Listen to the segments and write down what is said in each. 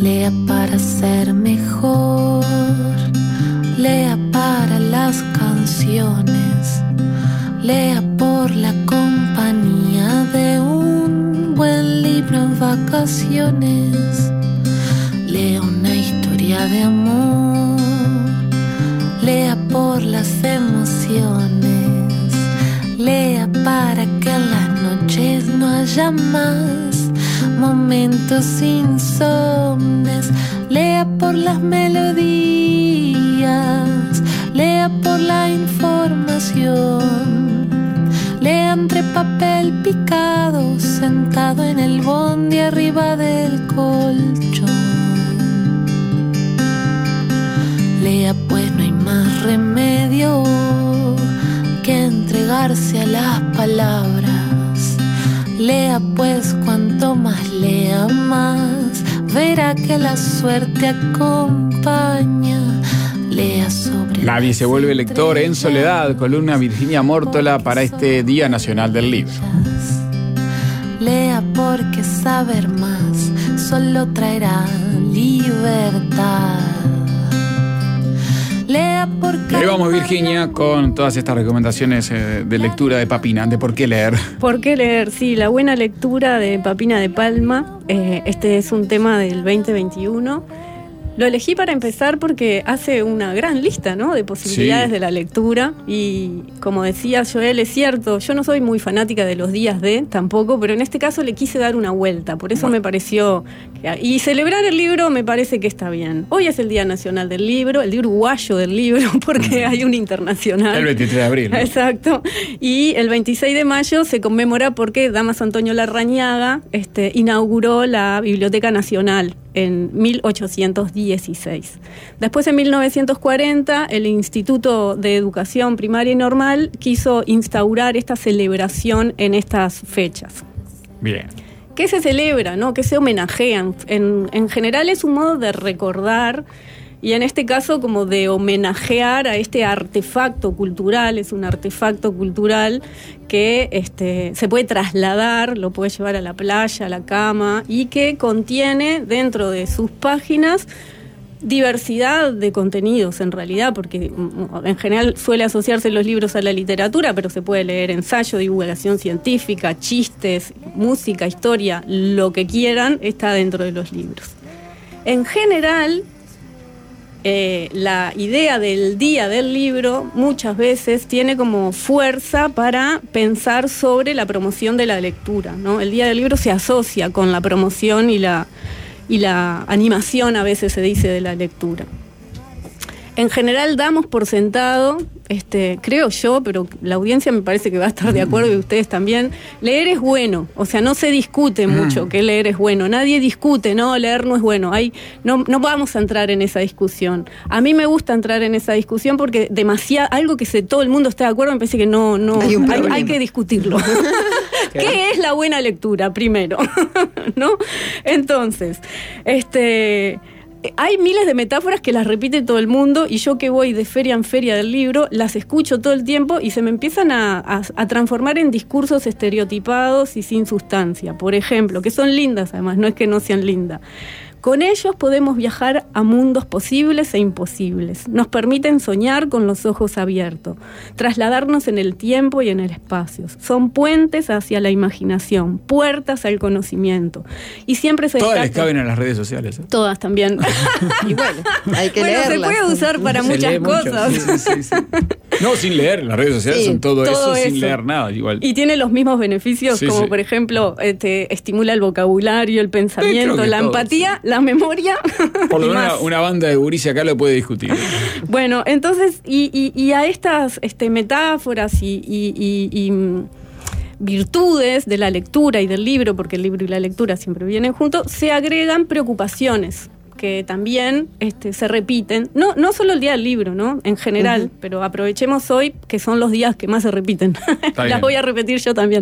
Lea para ser mejor, lea para las canciones, lea por la compañía de un buen libro en vacaciones. Lea una historia de amor, lea por las emociones, lea para que en las noches no haya más momentos insomnes. Lea por las melodías, lea por la información, lea entre papel picado, sentado en el bondi arriba del colchón. Lea pues, no hay más remedio que entregarse a las palabras. Lea pues, cuanto más lea más, verá que la suerte acompaña. Lea sobre Nadie se vuelve lector en soledad, columna Virginia Mórtola para este Día Nacional del Libro. Lea porque saber más solo traerá libertad. Lea porque... Ahí vamos, Virginia, con todas estas recomendaciones de lectura de Papina, de por qué leer. ¿Por qué leer? Sí, la buena lectura de Papina de Palma. Este es un tema del 2021. Lo elegí para empezar porque hace una gran lista, ¿no?, de posibilidades de la lectura. Y como decía Joel, es cierto, yo no soy muy fanática de los días de, tampoco, pero en este caso le quise dar una vuelta. Por eso me pareció... Y celebrar el libro me parece que está bien. Hoy es el Día Nacional del Libro, el Día Uruguayo del Libro, porque hay un internacional. El 23 de abril, ¿no? Exacto. Y el 26 de mayo se conmemora porque Damaso Antonio Larrañaga inauguró la Biblioteca Nacional en 1816. Después, en 1940, el Instituto de Educación Primaria y Normal quiso instaurar esta celebración en estas fechas. Bien. ¿Qué se celebra, no? ¿Qué se homenajean? En general es un modo de recordar, y en este caso como de homenajear a este artefacto cultural. Es un artefacto cultural que se puede trasladar, lo puede llevar a la playa, a la cama, y que contiene dentro de sus páginas diversidad de contenidos, en realidad, porque en general suele asociarse los libros a la literatura, pero se puede leer ensayo, divulgación científica, chistes, música, historia, lo que quieran está dentro de los libros. En general, la idea del Día del Libro muchas veces tiene como fuerza para pensar sobre la promoción de la lectura, ¿no? El Día del Libro se asocia con la promoción y la animación, a veces se dice, de la lectura. En general damos por sentado, creo yo, pero la audiencia me parece que va a estar de acuerdo, y ustedes también, leer es bueno. O sea, no se discute mucho que leer es bueno. Nadie discute, no, leer no es bueno. No vamos a entrar en esa discusión. A mí me gusta entrar en esa discusión porque algo que todo el mundo está de acuerdo, me parece que no hay que discutirlo. ¿Qué es la buena lectura, primero? ¿No? Entonces, hay miles de metáforas que las repite todo el mundo, y yo que voy de feria en feria del libro, las escucho todo el tiempo y se me empiezan a transformar en discursos estereotipados y sin sustancia. Por ejemplo, que son lindas además, no es que no sean lindas. Con ellos podemos viajar a mundos posibles e imposibles. Nos permiten soñar con los ojos abiertos, trasladarnos en el tiempo y en el espacio. Son puentes hacia la imaginación, puertas al conocimiento. Y siempre se todas les caben en las redes sociales, ¿eh? Todas también. Y bueno, hay que leerlas. Se puede usar para muchas cosas. Sí. No, sin leer. Las redes sociales son todo eso sin leer nada. Igual. Y tiene los mismos beneficios, como por ejemplo, estimula el vocabulario, el pensamiento, la empatía, la memoria. Por lo menos una banda de gurises acá lo puede discutir. Bueno, entonces, y a estas metáforas y virtudes de la lectura y del libro, porque el libro y la lectura siempre vienen juntos, se agregan preocupaciones que también se repiten, no solo el día del libro, ¿no?, en general, pero aprovechemos hoy que son los días que más se repiten. Las voy a repetir yo también.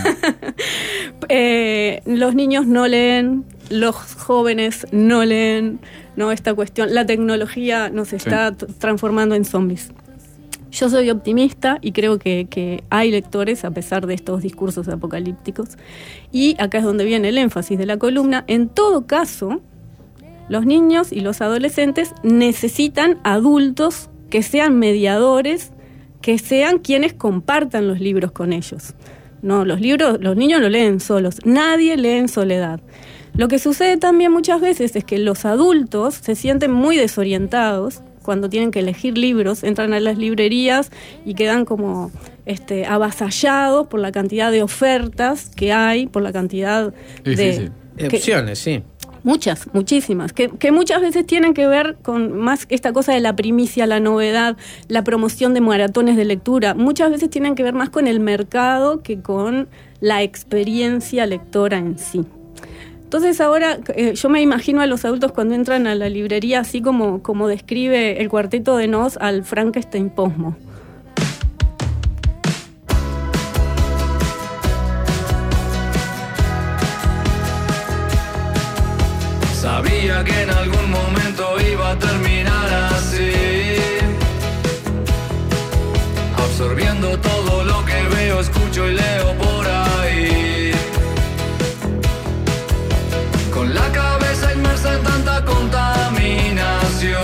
Los niños no leen, los jóvenes no leen, ¿no? Esta cuestión, la tecnología nos está transformando en zombies. Yo soy optimista y creo que hay lectores a pesar de estos discursos apocalípticos, y acá es donde viene el énfasis de la columna. En todo caso, Los niños y los adolescentes necesitan adultos que sean mediadores, que sean quienes compartan los libros con ellos. No, los niños lo leen solos, nadie lee en soledad. Lo que sucede también muchas veces es que los adultos se sienten muy desorientados cuando tienen que elegir libros, entran a las librerías y quedan como avasallados por la cantidad de ofertas que hay, por la cantidad de opciones, sí. Muchísimas, que muchas veces tienen que ver con más esta cosa de la primicia, la novedad, la promoción de maratones de lectura. Muchas veces tienen que ver más con el mercado que con la experiencia lectora en sí. Entonces ahora yo me imagino a los adultos cuando entran a la librería así como describe el Cuarteto de Nos al Frankenstein Posmo. Sabía que en algún momento iba a terminar así, absorbiendo todo lo que veo, escucho y leo por ahí, con la cabeza inmersa en tanta contaminación,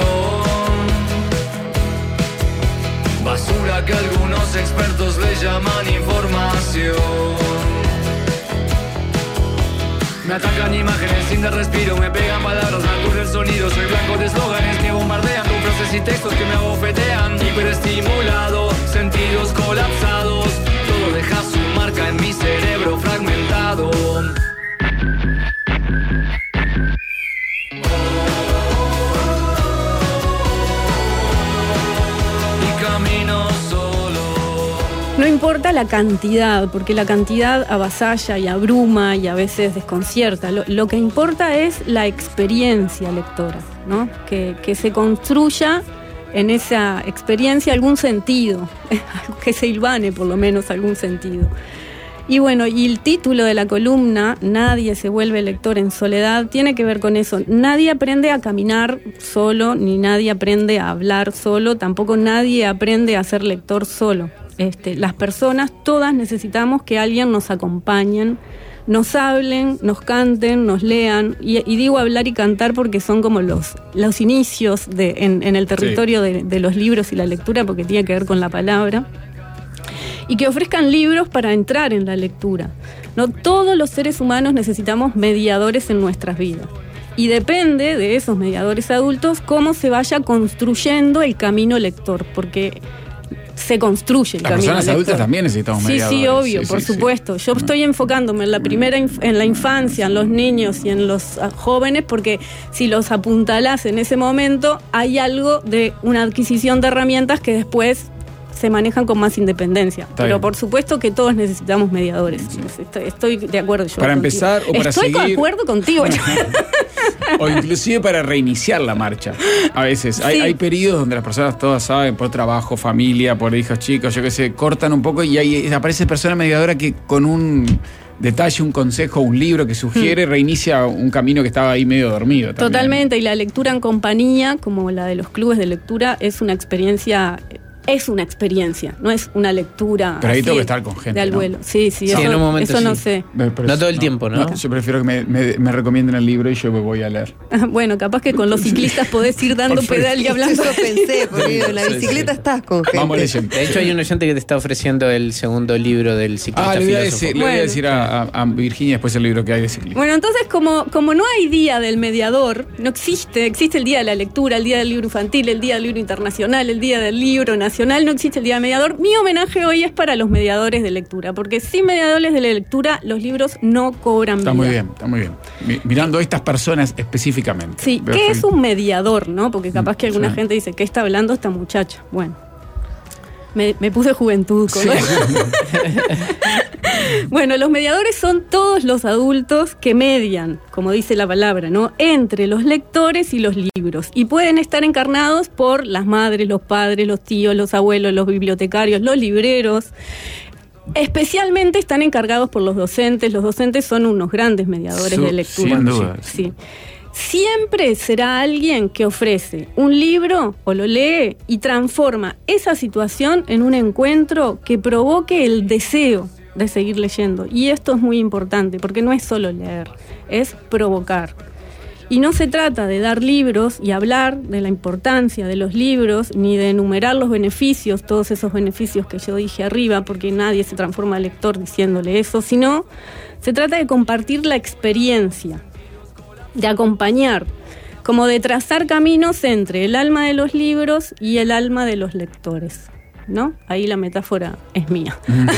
basura que algunos expertos le llaman información. Me atacan imágenes sin dar respiro, me pegan palabras, me aturden el sonido. Soy blanco de eslóganes que bombardean con frases y textos que me abofetean. Hiperestimulado, sentidos colapsados, todo deja su marca en mi cerebro fragmentado. Y camino solo. No importa la cantidad, porque la cantidad avasalla y abruma y a veces desconcierta. Lo que importa es la experiencia lectora, ¿no? Que se construya en esa experiencia algún sentido, que se hilvane por lo menos algún sentido. Y bueno, y el título de la columna, Nadie se vuelve lector en soledad, tiene que ver con eso. Nadie aprende a caminar solo, ni nadie aprende a hablar solo, tampoco nadie aprende a ser lector solo. Las personas, todas necesitamos que alguien nos acompañen, nos hablen, nos canten, nos lean, y digo hablar y cantar porque son como los inicios en el territorio de los libros y la lectura, porque tiene que ver con la palabra, y que ofrezcan libros para entrar en la lectura. No todos los seres humanos necesitamos mediadores en nuestras vidas, y depende de esos mediadores adultos cómo se vaya construyendo el camino lector, porque se construye el camino lector. Las personas adultas también necesitamos mediadores. Sí, obvio, por supuesto. Yo estoy enfocándome en la infancia, en los niños y en los jóvenes, porque si los apuntalás en ese momento, hay algo de una adquisición de herramientas que después se manejan con más independencia. Pero bien, por supuesto que todos necesitamos mediadores. Estoy de acuerdo yo. Para contigo. Empezar o para seguir. Estoy de acuerdo contigo. O inclusive para reiniciar la marcha. A veces hay periodos donde las personas todas saben, por trabajo, familia, por hijos chicos, yo qué sé, cortan un poco y ahí aparece persona mediadora que con un detalle, un consejo, un libro que sugiere, reinicia un camino que estaba ahí medio dormido también. Totalmente, y la lectura en compañía, como la de los clubes de lectura, es una experiencia, no es una lectura. Pero ahí tengo que estar con gente, de al vuelo. ¿no? Sí, en un momento eso sí. No sé. No todo el tiempo, ¿no? Yo prefiero que me recomienden el libro y yo me voy a leer. Bueno, capaz que con los ciclistas podés ir dando pedal y hablando. Eso pensé, porque en la bicicleta estás con gente. Vamos leyendo. De hecho, hay un oyente que te está ofreciendo el segundo libro del ciclista filósofo. Le voy a decir a Virginia después el libro que hay de ciclismo. Bueno, entonces, como no hay día del mediador, no existe el día de la lectura, el día del libro infantil, el día del libro internacional, el día del libro nacional, no existe el día mediador. Mi homenaje hoy es para los mediadores de lectura, porque sin mediadores de la lectura los libros no cobran vida. Está muy bien. Mirando a estas personas específicamente. Sí, ¿qué es un mediador, no? Porque capaz que alguna gente dice, ¿qué está hablando esta muchacha? Bueno, me puse juventud con eso. Bueno, los mediadores son todos los adultos que median, como dice la palabra, ¿no? Entre los lectores y los libros. Y pueden estar encarnados por las madres, los padres, los tíos, los abuelos, los bibliotecarios, los libreros. Especialmente están encargados por los docentes. Los docentes son unos grandes mediadores de lectura. Sin duda. Sí. Siempre será alguien que ofrece un libro o lo lee y transforma esa situación en un encuentro que provoque el deseo de seguir leyendo. Y esto es muy importante, porque no es solo leer, es provocar. Y no se trata de dar libros y hablar de la importancia de los libros, ni de enumerar los beneficios, todos esos beneficios que yo dije arriba, porque nadie se transforma en lector diciéndole eso, sino se trata de compartir la experiencia, de acompañar, como de trazar caminos entre el alma de los libros y el alma de los lectores, ¿no? Ahí la metáfora es mía.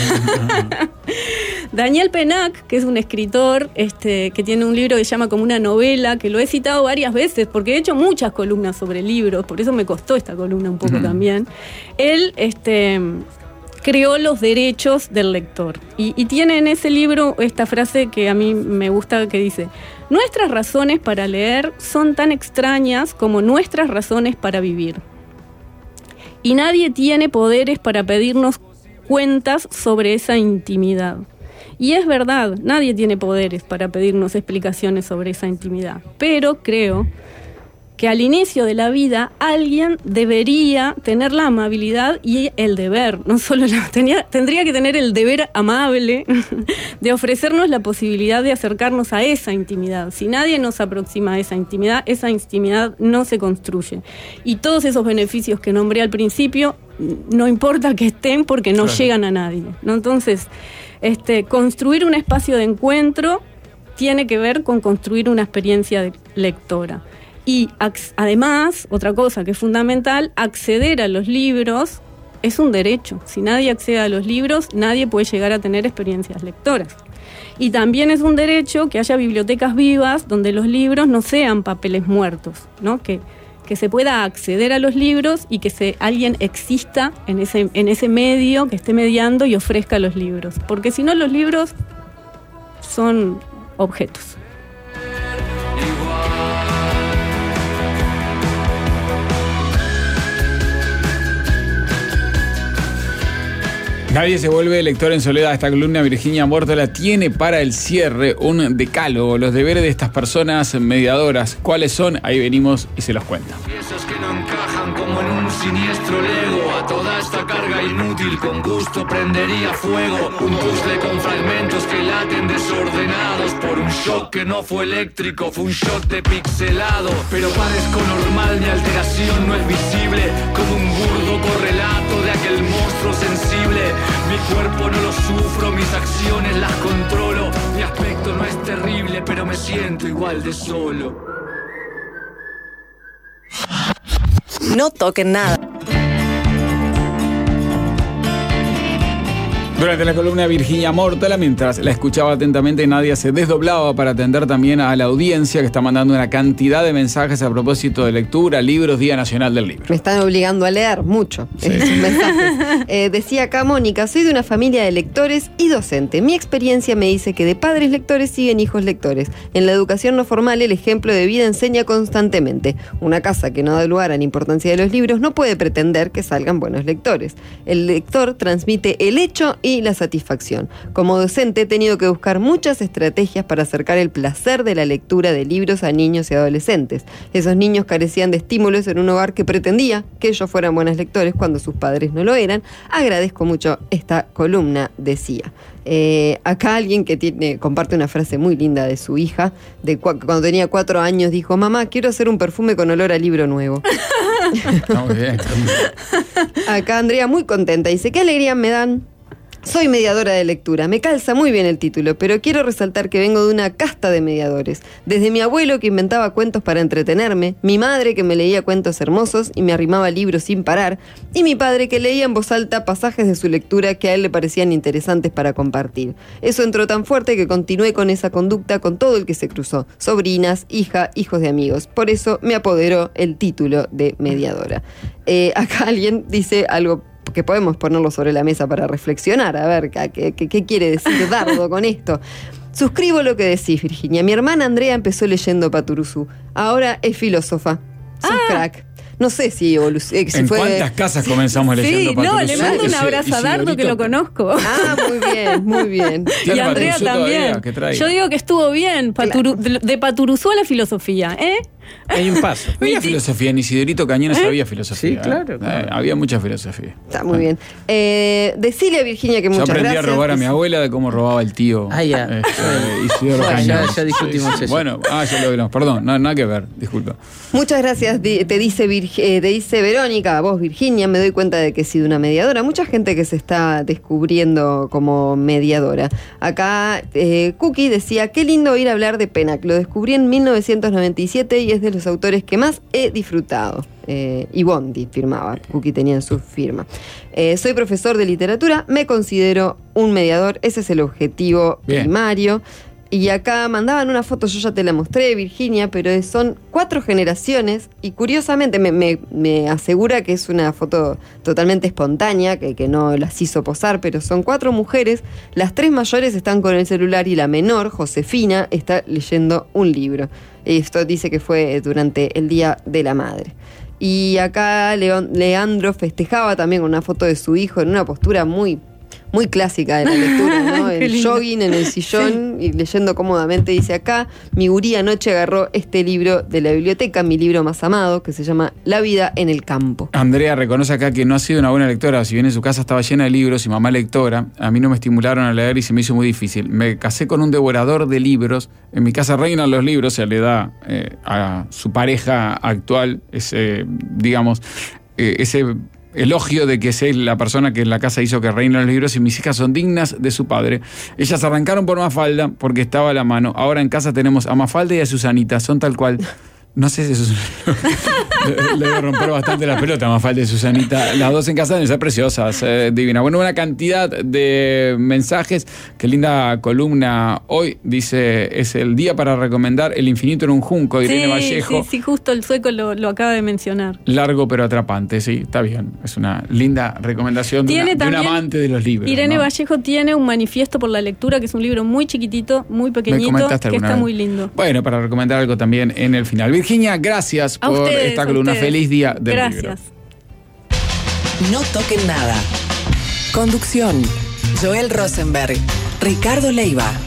Daniel Pennac, que es un escritor que tiene un libro que se llama como una novela, que lo he citado varias veces, porque he hecho muchas columnas sobre libros, por eso me costó esta columna un poco también. Él creó los derechos del lector. Y tiene en ese libro esta frase que a mí me gusta, que dice: nuestras razones para leer son tan extrañas como nuestras razones para vivir. Y nadie tiene poderes para pedirnos cuentas sobre esa intimidad. Y es verdad, nadie tiene poderes para pedirnos explicaciones sobre esa intimidad. Pero creo que al inicio de la vida alguien debería tener la amabilidad y el deber, no solo tendría que tener el deber amable de ofrecernos la posibilidad de acercarnos a esa intimidad. Si nadie nos aproxima a esa intimidad no se construye. Y todos esos beneficios que nombré al principio, no importa que estén porque no llegan a nadie, ¿no? Entonces, construir un espacio de encuentro tiene que ver con construir una experiencia lectora. Y además, otra cosa que es fundamental, acceder a los libros es un derecho. Si nadie accede a los libros, nadie puede llegar a tener experiencias lectoras. Y también es un derecho que haya bibliotecas vivas donde los libros no sean papeles muertos, ¿no? Que se pueda acceder a los libros y que alguien exista en ese medio, que esté mediando y ofrezca los libros. Porque si no, los libros son objetos. Nadie se vuelve lector en soledad. Esta columna Virginia Mórtola tiene para el cierre un decálogo, los deberes de estas personas mediadoras. ¿Cuáles son? Ahí venimos y se los cuenta. Piezas que no encajan como en un siniestro Lego. A toda esta carga inútil con gusto prendería fuego. Un puzzle con fragmentos que laten desordenados por un shock que no fue eléctrico, fue un shock de pixelado. Pero parezco normal, mi alteración no es visible, como un burdo correlato de aquel monstruo sensible. Mi cuerpo no lo sufro, mis acciones las controlo. Mi aspecto no es terrible, pero me siento igual de solo. No toquen nada. Durante la columna Virginia Mórtola, mientras la escuchaba atentamente, Nadia se desdoblaba para atender también a la audiencia que está mandando una cantidad de mensajes a propósito de lectura, libros, Día Nacional del Libro. Me están obligando a leer mucho esos mensajes. Decía acá Mónica: soy de una familia de lectores y docente. Mi experiencia me dice que de padres lectores siguen hijos lectores. En la educación no formal el ejemplo de vida enseña constantemente. Una casa que no da lugar a la importancia de los libros no puede pretender que salgan buenos lectores. El lector transmite el hecho y la satisfacción. Como docente he tenido que buscar muchas estrategias para acercar el placer de la lectura de libros a niños y adolescentes. Esos niños carecían de estímulos en un hogar que pretendía que ellos fueran buenos lectores cuando sus padres no lo eran. Agradezco mucho esta columna, decía. Acá alguien que comparte una frase muy linda de su hija, cuando tenía 4 años, dijo: mamá, quiero hacer un perfume con olor a libro nuevo. Está muy bien. Acá Andrea, muy contenta, dice: qué alegría me dan. Soy mediadora de lectura, me calza muy bien el título, pero quiero resaltar que vengo de una casta de mediadores. Desde mi abuelo, que inventaba cuentos para entretenerme, mi madre, que me leía cuentos hermosos y me arrimaba libros sin parar, y mi padre, que leía en voz alta pasajes de su lectura que a él le parecían interesantes para compartir. Eso entró tan fuerte que continué con esa conducta con todo el que se cruzó: sobrinas, hija, hijos de amigos. Por eso me apoderó el título de mediadora. Acá alguien dice algo que podemos ponerlo sobre la mesa para reflexionar, a ver qué quiere decir Dardo con esto. Suscribo lo que decís, Virginia. Mi hermana Andrea empezó leyendo Paturuzú. Ahora es filósofa. Sos crack. No sé si ¿En fue... cuántas casas comenzamos leyendo Paturuzú? No, le mando un abrazo a Dardo que lo conozco. Ah, muy bien, muy bien. Y Andrea también. Yo digo que estuvo bien, de Paturuzú a la filosofía, ¿eh? Hay un paso. Había filosofía, en Isidorito Cañones había filosofía. Sí, claro. Había mucha filosofía. Está muy bien. Decile a Virginia que muchas gracias. Yo aprendí a robar a mi abuela de cómo robaba el tío. Isidoro Cañones. Ya discutimos eso. Bueno, ya lo vimos. Perdón, nada que ver, disculpa. Muchas gracias, te dice Verónica, a vos Virginia, me doy cuenta de que he sido una mediadora. Mucha gente que se está descubriendo como mediadora. Acá Cookie decía, qué lindo oír hablar de Pénac. Lo descubrí en 1997 y es de los autores que más he disfrutado. Y Bondi firmaba, Cookie tenía en su firma. Soy profesor de literatura, me considero un mediador, ese es el objetivo primario. Y acá mandaban una foto, yo ya te la mostré, Virginia, pero son 4 generaciones y curiosamente me asegura que es una foto totalmente espontánea, que no las hizo posar, pero son 4 mujeres, las 3 mayores están con el celular y la menor, Josefina, está leyendo un libro. Esto dice que fue durante el Día de la Madre. Y acá Leandro festejaba también con una foto de su hijo en una postura muy clásica de la lectura, ¿no? El jogging en el sillón y leyendo cómodamente. Dice acá, mi guría anoche agarró este libro de la biblioteca, mi libro más amado, que se llama La vida en el campo. Andrea reconoce acá que no ha sido una buena lectora. Si bien en su casa estaba llena de libros y mamá lectora, a mí no me estimularon a leer y se me hizo muy difícil. Me casé con un devorador de libros. En mi casa reinan los libros, se le da a su pareja actual ese elogio de que es la persona que en la casa hizo que reinen los libros y mis hijas son dignas de su padre. Ellas arrancaron por Mafalda porque estaba a la mano. Ahora en casa tenemos a Mafalda y a Susanita, son tal cual. No sé si eso le debe romper bastante la pelota a Mafalda y Susanita. Las dos en casa deben ser preciosas, divinas. Bueno, una cantidad de mensajes. Qué linda columna hoy. Dice, es el día para recomendar El infinito en un junco, de Irene Vallejo. Sí, justo el sueco lo acaba de mencionar. Largo pero atrapante, sí, está bien. Es una linda recomendación de un amante de los libros. Irene Vallejo tiene un manifiesto por la lectura, que es un libro muy chiquitito, muy pequeñito, que está muy lindo. Bueno, para recomendar algo también en el final. Virginia, gracias por esta columna. Feliz día del libro. Gracias. No toquen nada. Conducción: Joel Rosenberg, Ricardo Leiva.